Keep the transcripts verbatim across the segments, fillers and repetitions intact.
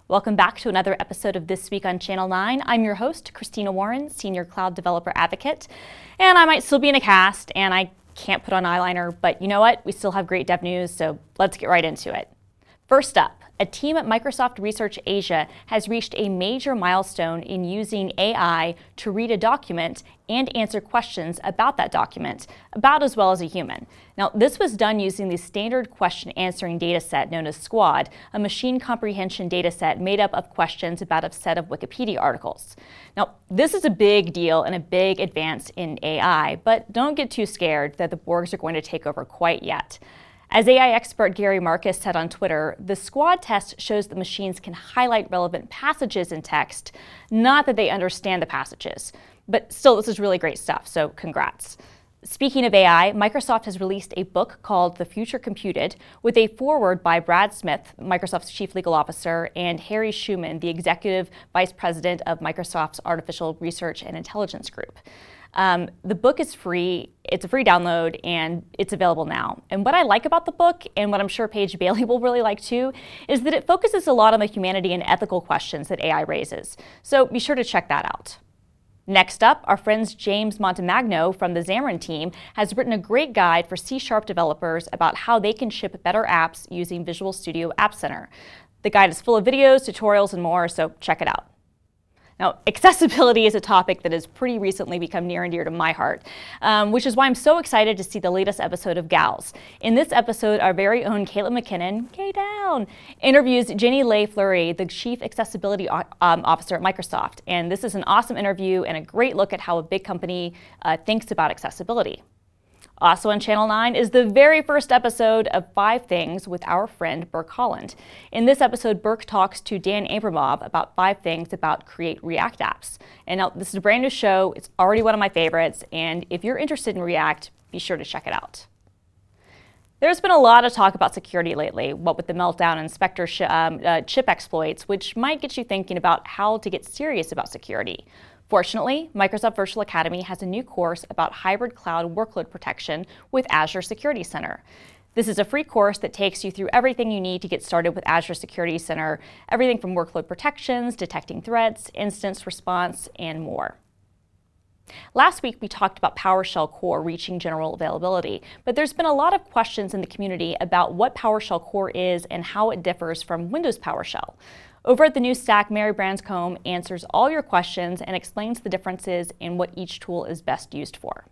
Welcome back to another episode of This Week on Channel nine. I'm your host, Christina Warren, Senior Cloud Developer Advocate. And I might still be in a cast, and I can't put on eyeliner, but you know what? We still have great dev news, so let's get right into it. First up, a team at Microsoft Research Asia has reached a major milestone in using A I to read a document and answer questions about that document, about as well as a human. Now, this was done using the standard question answering dataset known as SQuAD, a machine comprehension dataset made up of questions about a set of Wikipedia articles. Now, this is a big deal and a big advance in A I, but don't get too scared that the Borgs are going to take over quite yet. As A I expert Gary Marcus said on Twitter, the SQuAD test shows that machines can highlight relevant passages in text, not that they understand the passages. But still, this is really great stuff, so congrats. Speaking of A I, Microsoft has released a book called The Future Computed, with a foreword by Brad Smith, Microsoft's Chief Legal Officer, and Harry Schuman, the Executive Vice President of Microsoft's Artificial Research and Intelligence Group. Um, the book is free, it's a free download, and it's available now. And what I like about the book, and what I'm sure Paige Bailey will really like too, is that it focuses a lot on the humanity and ethical questions that A I raises. So be sure to check that out. Next up, our friends James Montemagno from the Xamarin team has written a great guide for C Sharp developers about how they can ship better apps using Visual Studio App Center. The guide is full of videos, tutorials, and more, so check it out. Now, accessibility is a topic that has pretty recently become near and dear to my heart, um, which is why I'm so excited to see the latest episode of Gals. In this episode, our very own Caitlin McKinnon, K-Down, interviews Jenny Leigh Fleury, the Chief Accessibility um, Officer at Microsoft. And this is an awesome interview and a great look at how a big company uh, thinks about accessibility. Also on Channel nine is the very first episode of Five Things with our friend Burke Holland. In this episode, Burke talks to Dan Abramov about five things about Create React apps. And now, this is a brand new show. It's already one of my favorites. And if you're interested in React, be sure to check it out. There's been a lot of talk about security lately, what with the Meltdown and Spectre sh- um, uh, chip exploits, which might get you thinking about how to get serious about security. Fortunately, Microsoft Virtual Academy has a new course about hybrid cloud workload protection with Azure Security Center. This is a free course that takes you through everything you need to get started with Azure Security Center, everything from workload protections, detecting threats, instance response, and more. Last week, we talked about PowerShell Core reaching general availability, but there's been a lot of questions in the community about what PowerShell Core is and how it differs from Windows PowerShell. Over at the New Stack, Mary Branscombe answers all your questions and explains the differences in what each tool is best used for.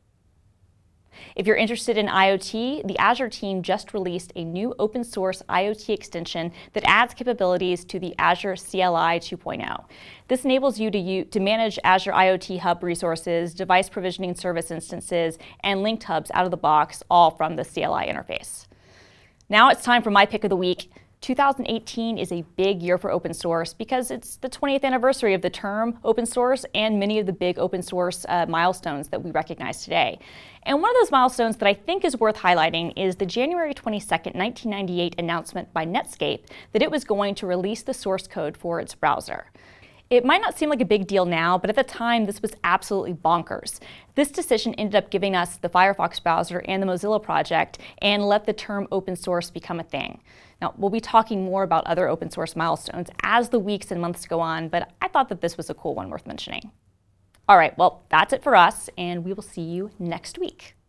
If you're interested in IoT, the Azure team just released a new open source IoT extension that adds capabilities to the Azure C L I two point oh. This enables you to, use, to manage Azure IoT Hub resources, device provisioning service instances, and linked hubs out of the box, all from the C L I interface. Now it's time for my pick of the week. two thousand eighteen is a big year for open source because it's the twentieth anniversary of the term open source and many of the big open source uh, milestones that we recognize today. And one of those milestones that I think is worth highlighting is the January twenty-second, nineteen ninety-eight announcement by Netscape that it was going to release the source code for its browser. It might not seem like a big deal now, but at the time, this was absolutely bonkers. This decision ended up giving us the Firefox browser and the Mozilla project and let the term open source become a thing. Now, we'll be talking more about other open source milestones as the weeks and months go on, but I thought that this was a cool one worth mentioning. All right, well, that's it for us, and we will see you next week.